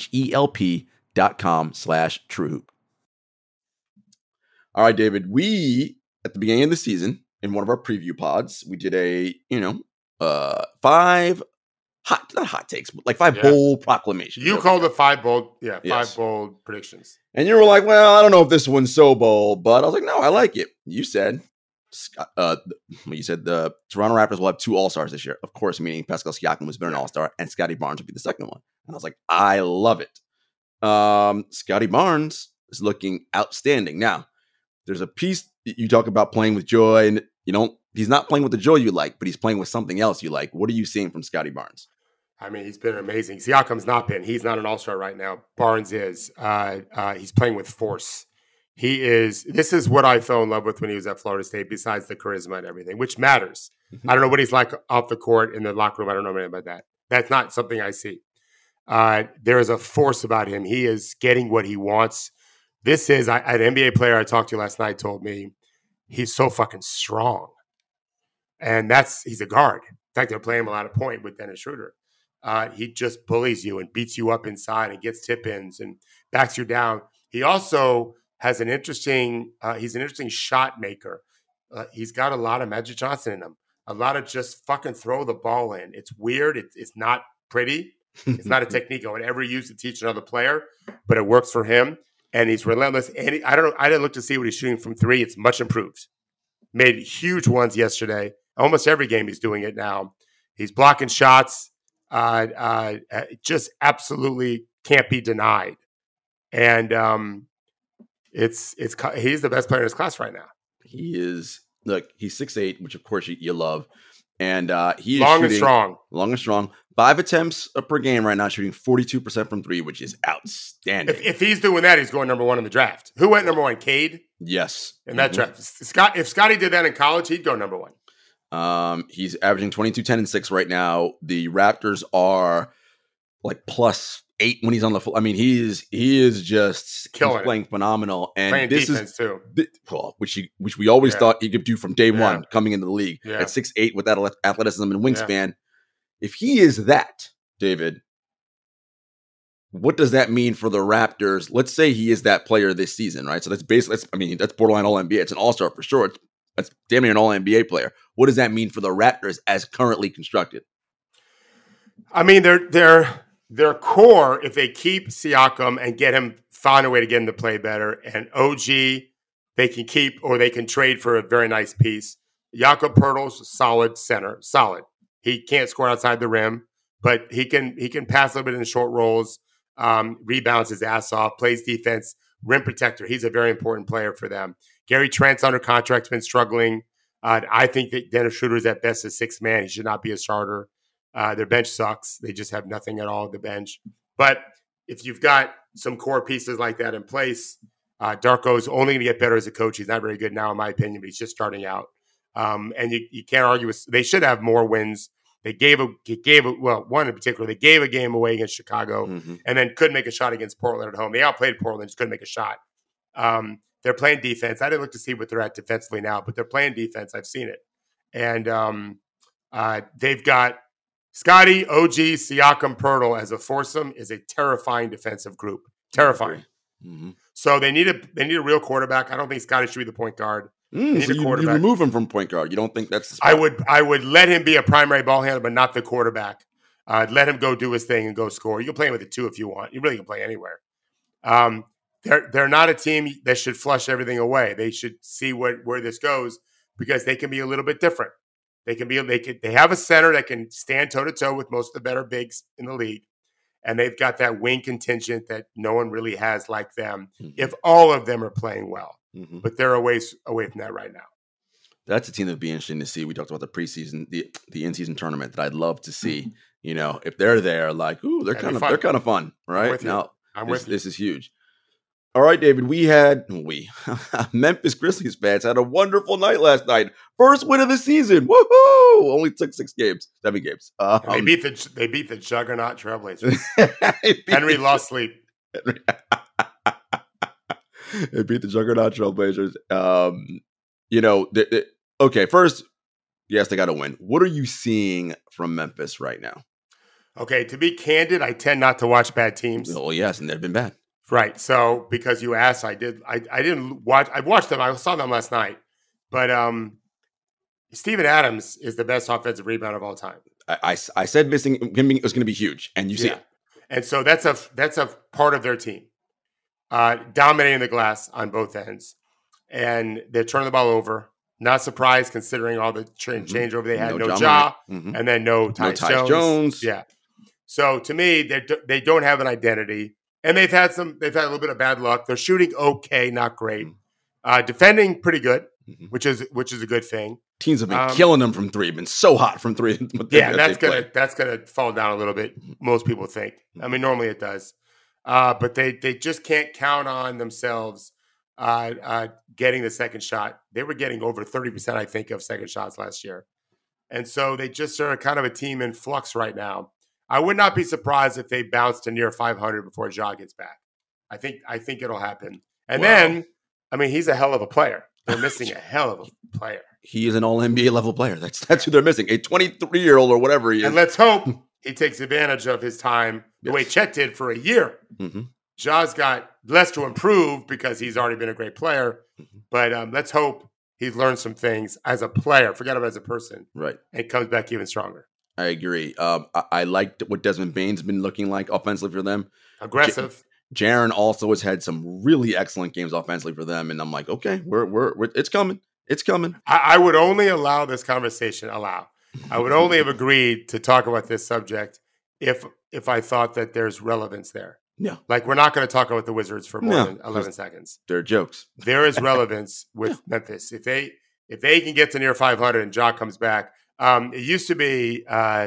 HELP.com/TrueHoop. All right, David, we, at the beginning of the season, in one of our preview pods, we did a, 5 not hot takes, but like 5 bold proclamations. You called it 5 bold, 5 bold predictions. And you were like, well, I don't know if this one's so bold, but I was like, no, I like it. You said the Toronto Raptors will have 2 All-Stars this year. Of course, meaning Pascal Siakam was been an All-Star and Scotty Barnes would be the second one. And I was like, I love it. Scotty Barnes is looking outstanding. Now, there's a piece you talk about playing with joy, and he's not playing with the joy you like, but he's playing with something else you like. What are you seeing from Scotty Barnes? I mean, he's been amazing. Siakam's not been. He's not an All-Star right now. Barnes is. He's playing with force. He is. This is what I fell in love with when he was at Florida State, besides the charisma and everything, which matters. I don't know what he's like off the court in the locker room. I don't know anything about that. That's not something I see. There is a force about him. He is getting what he wants. This is an NBA player I talked to last night told me he's so fucking strong. And he's a guard. In fact, they're playing him a lot of point with Dennis Schroeder. He just bullies you and beats you up inside and gets tip-ins and backs you down. He also has he's an interesting shot maker. He's got a lot of Magic Johnson in him. A lot of just fucking throw the ball in. It's weird. It's not pretty. It's not a technique I would ever use to teach another player, but it works for him. And he's relentless. And I didn't look to see what he's shooting from 3. It's much improved. Made huge ones yesterday. Almost every game he's doing it now. He's blocking shots. Just absolutely can't be denied. And he's the best player in his class right now. He is. Look, he's 6'8", which of course you love. And he is long and strong. 5 attempts per game right now, shooting 42% from 3, which is outstanding. If he's doing that, he's going number 1 in the draft. Who went number 1? Cade? Yes. In that draft. If Scotty did that in college, he'd go number 1. He's averaging 22, 10, and 6 right now. The Raptors are like +8 when he's on the floor. I mean, he is just playing phenomenal. And playing this defense too. Which we always thought he could do from day one coming into the league at 6'8" with that athleticism and wingspan. If he is that, David, what does that mean for the Raptors? Let's say he is that player this season, right? So that's that's borderline All-NBA. It's an All-Star for sure. That's damn near an All-NBA player. What does that mean for the Raptors as currently constructed? I mean, their core, if they keep Siakam and find a way to get him to play better, and OG, they can keep or they can trade for a very nice piece. Jakob Poeltl's solid center, solid. He can't score outside the rim, but he can pass a little bit in short rolls, rebounds his ass off, plays defense, rim protector. He's a very important player for them. Gary Trent's under contract's been struggling. I think that Dennis Schroeder is at best a 6th man. He should not be a starter. Their bench sucks. They just have nothing at all at the bench. But if you've got some core pieces like that in place, Darko's only going to get better as a coach. He's not very good now, in my opinion, but he's just starting out. And you can't argue with – they should have more wins They gave one in particular, they gave a game away against Chicago and then couldn't make a shot against Portland at home. They outplayed Portland, just couldn't make a shot. They're playing defense. I didn't look to see what they're at defensively now, but they're playing defense. I've seen it. And they've got Scotty, OG, Siakam, Poeltl as a foursome is a terrifying defensive group. Terrifying. So they need a real quarterback. I don't think Scotty should be the point guard. So you remove him from point guard. You don't think that's the spot? I would let him be a primary ball handler, but not the quarterback. Let him go do his thing and go score. You can play him with a 2 if you want. You really can play anywhere. They're not a team that should flush everything away. They should see where this goes because they can be a little bit different. They have a center that can stand toe to toe with most of the better bigs in the league, and they've got that wing contingent that no one really has like them. If all of them are playing well. But they're away from that right now. That's a team that'd be interesting to see. We talked about the preseason, the in-season tournament that I'd love to see. You know, if they're there, like, ooh, they're kind of fun, right? Now, this is huge. All right, David. We Memphis Grizzlies fans had a wonderful night last night. First win of the season. Woohoo! Only took 7 games. They beat the juggernaut Trailblazers. Henry lost sleep. They beat the juggernaut Trailblazers. Okay, first, yes, they got to win. What are you seeing from Memphis right now? Okay, to be candid, I tend not to watch bad teams. Oh, yes, and they've been bad. Right. So because you asked, I didn't watch. I watched them. I saw them last night. But Steven Adams is the best offensive rebounder of all time. I said missing him was going to be huge, and you see it. And so that's a part of their team. Dominating the glass on both ends. And they're turning the ball over. Not surprised considering all the changeover they had. No Ja, and then no Tyus Jones. Yeah. So to me, they don't have an identity. And they've had a little bit of bad luck. They're shooting okay, not great. Defending pretty good, which is a good thing. Teams have been killing them from 3, been so hot from 3. Yeah, that's gonna fall down a little bit, most people think. I mean, normally it does. But they just can't count on themselves getting the second shot. They were getting over 30%, I think, of second shots last year. And so they just are kind of a team in flux right now. I would not be surprised if they bounce to near 500 before Ja gets back. I think it'll happen. And then, I mean, he's a hell of a player. They're missing a hell of a player. He is an all-NBA level player. That's who they're missing, a 23-year-old or whatever he is. And let's hope he takes advantage of his time the way Chet did for a year. Ja's got less to improve because he's already been a great player. But let's hope he learns some things as a player. Forget about as a person. Right. And comes back even stronger. I agree. I liked what Desmond Bane's been looking like offensively for them. Aggressive. Jaren also has had some really excellent games offensively for them, and I'm like, okay, we're it's coming. It's coming. I would only allow this conversation. I would only have agreed to talk about this subject if I thought that there's relevance there. Yeah. Like, we're not going to talk about the Wizards for more than 11 seconds. They're jokes. There is relevance with Memphis. If they can get to near 500 and Ja comes back. It used to be,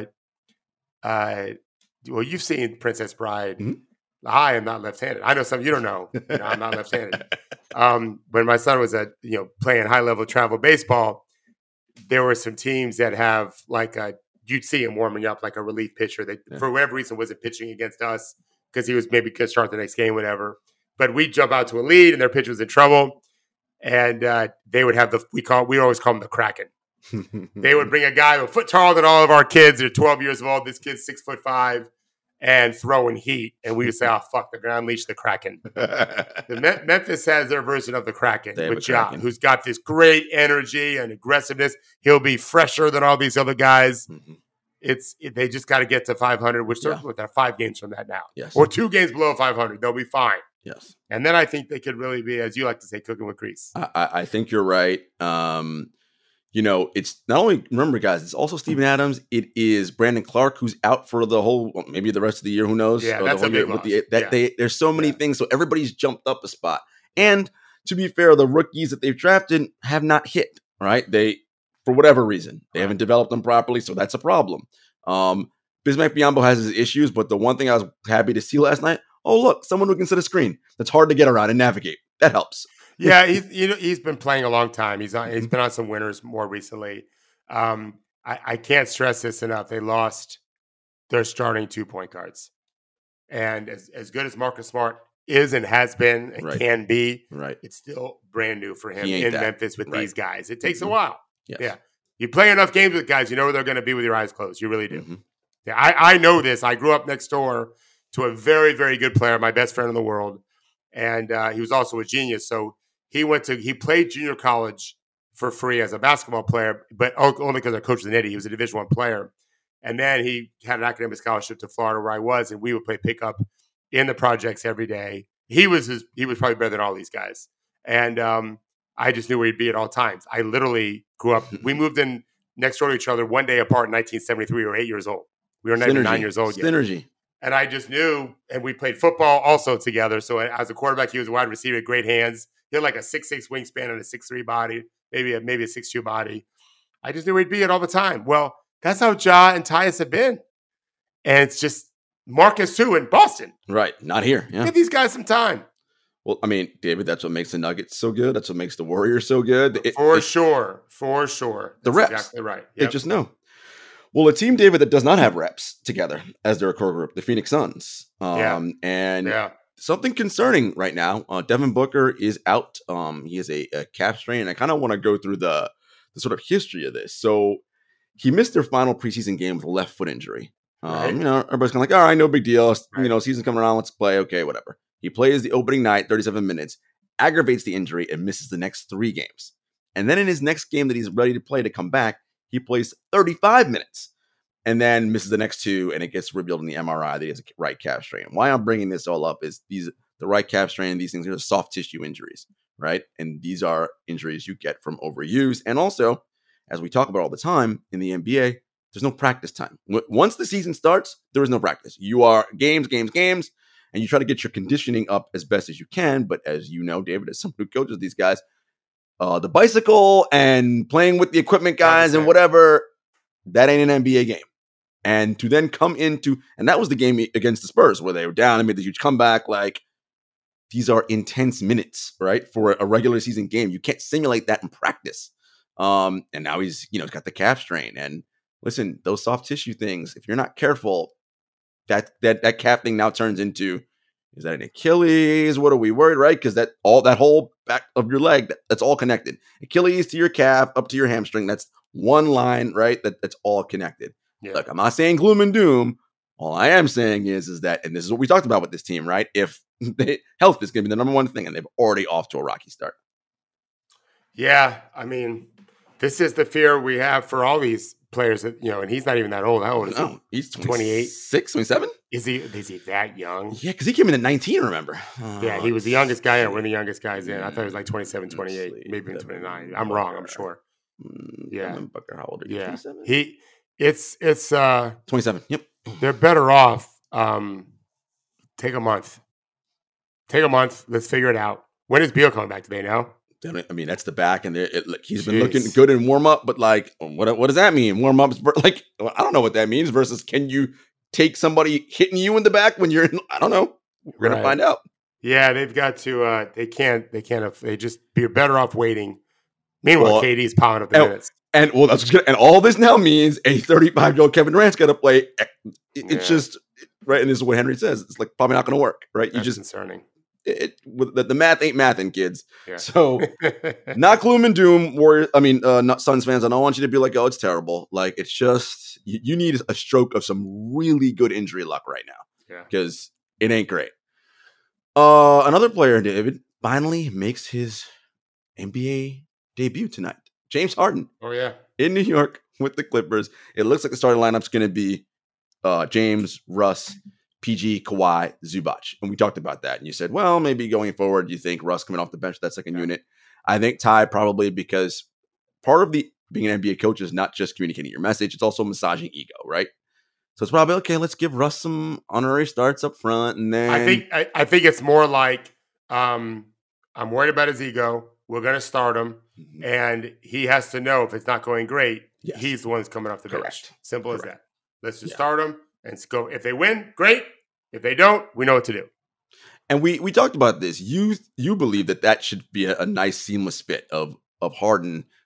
you've seen Princess Bride. I am not left-handed. I know some you don't know. I'm not left-handed. When my son was playing high-level travel baseball, there were some teams that have you'd see him warming up like a relief pitcher that for whatever reason wasn't pitching against us because he was maybe going to start the next game, whatever. But we'd jump out to a lead and their pitcher was in trouble, and they would have we always call them the Kraken. They would bring a guy a foot taller than all of our kids. They're 12 years old. This kid's 6'5", and throwing heat. And we would say, "Oh fuck, they're gonna unleash the Kraken." Memphis has their version of the Kraken with Ja, who's got this great energy and aggressiveness. He'll be fresher than all these other guys. They just got to get to 500, which they're 5 games from that now, or 2 games below 500. They'll be fine. Yes, and then I think they could really be, as you like to say, cooking with grease. I think you're right. It's not only, remember, guys, it's also Steven Adams. It is Brandon Clark, who's out for the whole, maybe the rest of the year. Who knows? Yeah, that's a big loss. There's so many things. So everybody's jumped up a spot. And to be fair, the rookies that they've drafted have not hit, right? For whatever reason, they haven't developed them properly. So that's a problem. Bismack Biyombo has his issues, but the one thing I was happy to see last night, look, someone who can set a screen that's hard to get around and navigate. That helps. Yeah, he's been playing a long time. He's been on some winners more recently. I can't stress this enough. They lost their starting 2 point guards. And as good as Marcus Smart is and has been and can be, it's still brand new for him in Memphis with these guys. It takes a while. Yes. Yeah. You play enough games with guys, you know where they're going to be with your eyes closed. You really do. Mm-hmm. Yeah, I know this. I grew up next door to a very, very good player, my best friend in the world. And he was also a genius. So he played junior college for free as a basketball player, but only because our coach was an idiot. He was a Division I player. And then he had an academic scholarship to Florida where I was, and we would play pickup in the projects every day. He was probably better than all these guys. And I just knew where he'd be at all times. I literally grew up. We moved in next door to each other one day apart in 1973. We were 8 years old. We were not even 9 years old yet. Synergy. And I just knew, and we played football also together. So as a quarterback, he was a wide receiver, great hands. He had like a 6'6" wingspan and a 6'3" body, maybe a 6'2" body. I just knew where he'd be at all the time. Well, that's how Ja and Tyus have been. And it's just Marcus, too, in Boston. Right. Not here. Yeah. Give these guys some time. Well, I mean, David, that's what makes the Nuggets so good. That's what makes the Warriors so good. For sure. The reps. Exactly right. Yep. They just know. Well, a team, David, that does not have reps together as their core group, the Phoenix Suns. And something concerning right now. Devin Booker is out. He has a calf strain. And I kind of want to go through the sort of history of this. So he missed their final preseason game with a left foot injury. Right. Everybody's kind of like, all right, no big deal. Right. Season coming around, let's play. Okay, whatever. He plays the opening night, 37 minutes, aggravates the injury, and misses the next 3 games. And then in his next game that he's ready to play to come back, he plays 35 minutes and then misses the next 2, and it gets revealed in the MRI that he has a right calf strain. Why I'm bringing this all up is the right calf strain, these things are soft tissue injuries, right? And these are injuries you get from overuse. And also, as we talk about all the time in the NBA, there's no practice time. Once the season starts, there is no practice. You are games, and you try to get your conditioning up as best as you can. But as you know, David, as someone who coaches these guys, the bicycle and playing with the equipment guys and whatever, that ain't an NBA game. And to then come into, and that was the game against the Spurs where they were down and made the huge comeback. Like, these are intense minutes, right? For a regular season game. You can't simulate that in practice. And now he's got the calf strain. And listen, those soft tissue things, if you're not careful, that calf thing now turns into, is that an Achilles? What are we worried, right? Because that whole back of your leg, that's all connected. Achilles to your calf, up to your hamstring. That's one line, right? That's all connected. Yeah. Look, I'm not saying gloom and doom. All I am saying is that, and this is what we talked about with this team, right? If health is going to be the number one thing, and they've already off to a rocky start. Yeah, I mean, this is the fear we have for all these players that, and he's not even that old. How old is he? He's 28. 27? Is he that young? Yeah, because he came in at 19, remember? Yeah, he was the youngest guy in. We're the youngest guys in. I thought he was like 27, 28, maybe 29. I'm wrong, I'm sure. Yeah. Booker, how old are you? Yeah. 27? It's 27. Yep. They're better off. Take a month. Let's figure it out. When is Beal coming back? Do they know? I mean, that's the back, and he's been looking good in warm up. But like, what does that mean? Warm ups, like, I don't know what that means. Versus, can you take somebody hitting you in the back when you're in? I don't know. We're gonna find out. Yeah, they've got to. They can't. They just be better off waiting. Meanwhile, KD's piling up the minutes. And that's good. And all this now means a 35-year-old Kevin Durant's got to play. It's just right, and this is what Henry says. It's like probably not going to work, right? That's concerning. The math ain't mathing, kids. Yeah. So not gloom and doom, Warriors. I mean, not Suns fans. I don't want you to be like, oh, it's terrible. Like, it's just you need a stroke of some really good injury luck right now, because it ain't great. Another player, David, finally makes his NBA debut tonight. James Harden. Oh, yeah. In New York with the Clippers. It looks like the starting lineup's going to be James, Russ, PG, Kawhi, Zubac. And we talked about that. And you said, well, maybe going forward, you think Russ coming off the bench, that second unit. I think Ty probably, because part of being an NBA coach is not just communicating your message. It's also massaging ego, right? So it's probably, okay, let's give Russ some honorary starts up front. And then I think it's more like, I'm worried about his ego. We're going to start him. Mm-hmm. And he has to know if it's not going great, he's the one that's coming off the bench. Simple as that. Let's just start them and go. If they win, great. If they don't, we know what to do. And we talked about this. You believe that should be a nice seamless fit of Harden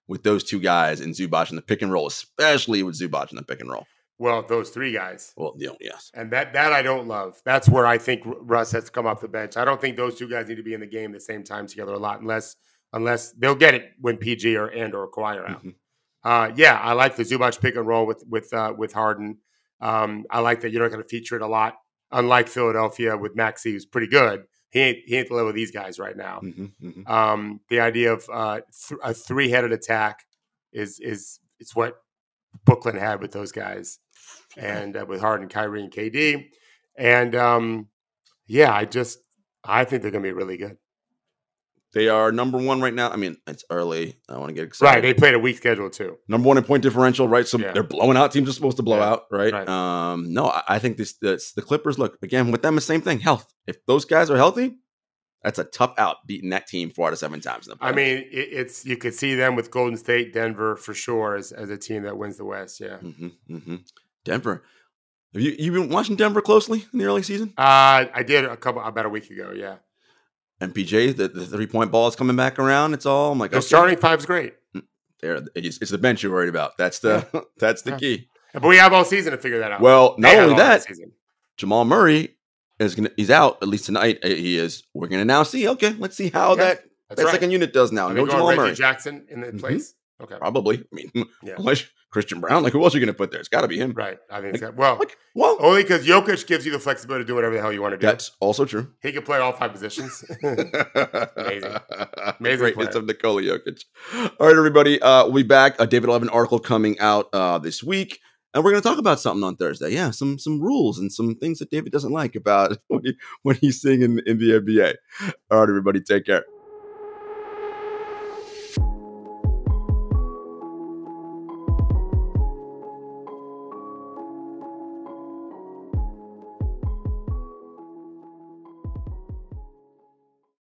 with those two guys and Zubac in the pick and roll, especially with Zubac in the pick and roll. Well, those three guys. Well, yes. And that I don't love. That's where I think Russ has to come off the bench. I don't think those two guys need to be in the game at the same time together a lot, unless they'll get it when PG or Kawhi are out. I like the Zubac pick and roll with Harden. I like that you're not going to feature it a lot. Unlike Philadelphia with Maxey, who's pretty good. He ain't the level of these guys right now. The idea of a three-headed attack is it's what Brooklyn had with those guys, and with Harden, Kyrie, and KD. And I think they're going to be really good. They are number one right now. I mean, it's early. I want to get excited. Right, they played a weak schedule too. Number one in point differential, right? So they're blowing out teams are supposed to blow out, right? No, I think the Clippers, look, again, with them, the same thing, health. If those guys are healthy, that's a tough out beating that team 4 out of 7 times in the playoffs. I mean, it's you could see them with Golden State, Denver for sure as a team that wins the West. Yeah. Denver. Have you been watching Denver closely in the early season? I did about a week ago. Yeah. MPJ, the 3-point ball is coming back around. It's all I'm like, the starting five's great. It's the bench you're worried about. That's the key. But we have all season to figure that out. Well, not only that, Jamal Murray he's out at least tonight. He is. We're going to now see. Okay, let's see how that second unit does now. No Jamal Murray. Jackson in the place. Okay, probably. I mean, unless Christian Brown, like who else are you going to put there? It's got to be him, right? I think only because Jokic gives you the flexibility to do whatever the hell you want to do. That's also true. He can play all 5 positions. Amazing greatness of Nikola Jokic. All right, everybody, we'll be back. David will have an article coming out this week. And we're going to talk about something on Thursday. Yeah, some rules and some things that David doesn't like about when he's seeing in the NBA. All right, everybody, take care.